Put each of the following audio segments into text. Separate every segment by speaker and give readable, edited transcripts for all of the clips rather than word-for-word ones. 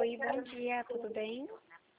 Speaker 1: Oi, bom dia, tudo bem?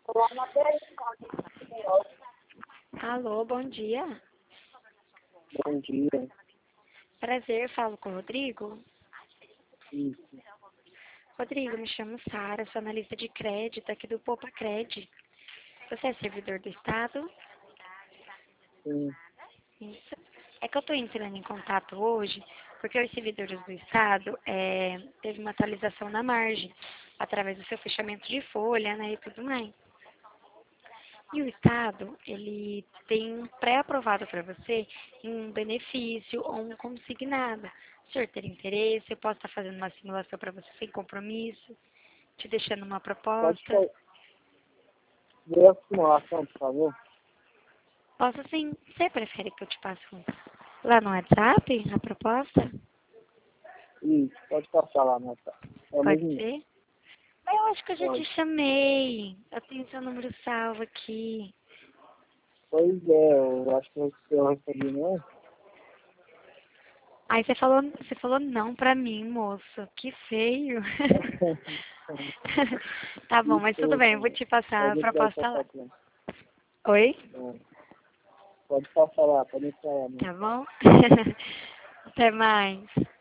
Speaker 1: Alô, bom dia.
Speaker 2: Bom dia.
Speaker 1: Prazer, falo com o Rodrigo.
Speaker 2: Isso.
Speaker 1: Rodrigo, me chamo Sara, sou analista de crédito aqui do Poupa Cred. Você é servidor do Estado?
Speaker 2: Sim.
Speaker 1: Isso. É que eu estou entrando em contato hoje porque os servidores do Estado teve uma atualização na margem, através do seu fechamento de folha, né, e tudo mais. E o Estado, ele tem pré-aprovado para você um benefício ou um consignado. Se o senhor ter interesse, eu posso estar fazendo uma simulação para você sem compromisso, te deixando uma
Speaker 2: Pode
Speaker 1: proposta.
Speaker 2: ver a simulação, por favor?
Speaker 1: Posso sim. Você prefere que eu te passe lá no WhatsApp a proposta?
Speaker 2: Isso, pode passar lá, moça. É o
Speaker 1: Pode
Speaker 2: mesmo.
Speaker 1: ser? Mas eu acho que eu já te
Speaker 2: Pode.
Speaker 1: chamei. Eu tenho seu número salvo aqui.
Speaker 2: Pois é, eu acho que eu recebi, né?
Speaker 1: Aí você falou não pra mim, moço. Que feio. Tá bom, mas tudo bem,
Speaker 2: Desculpa,
Speaker 1: eu vou te passar a
Speaker 2: pode entrar
Speaker 1: proposta
Speaker 2: essa
Speaker 1: lá.
Speaker 2: foto.
Speaker 1: Oi?
Speaker 2: Pode passar lá, pode entrar lá,
Speaker 1: Tá
Speaker 2: moça.
Speaker 1: bom? Até mais.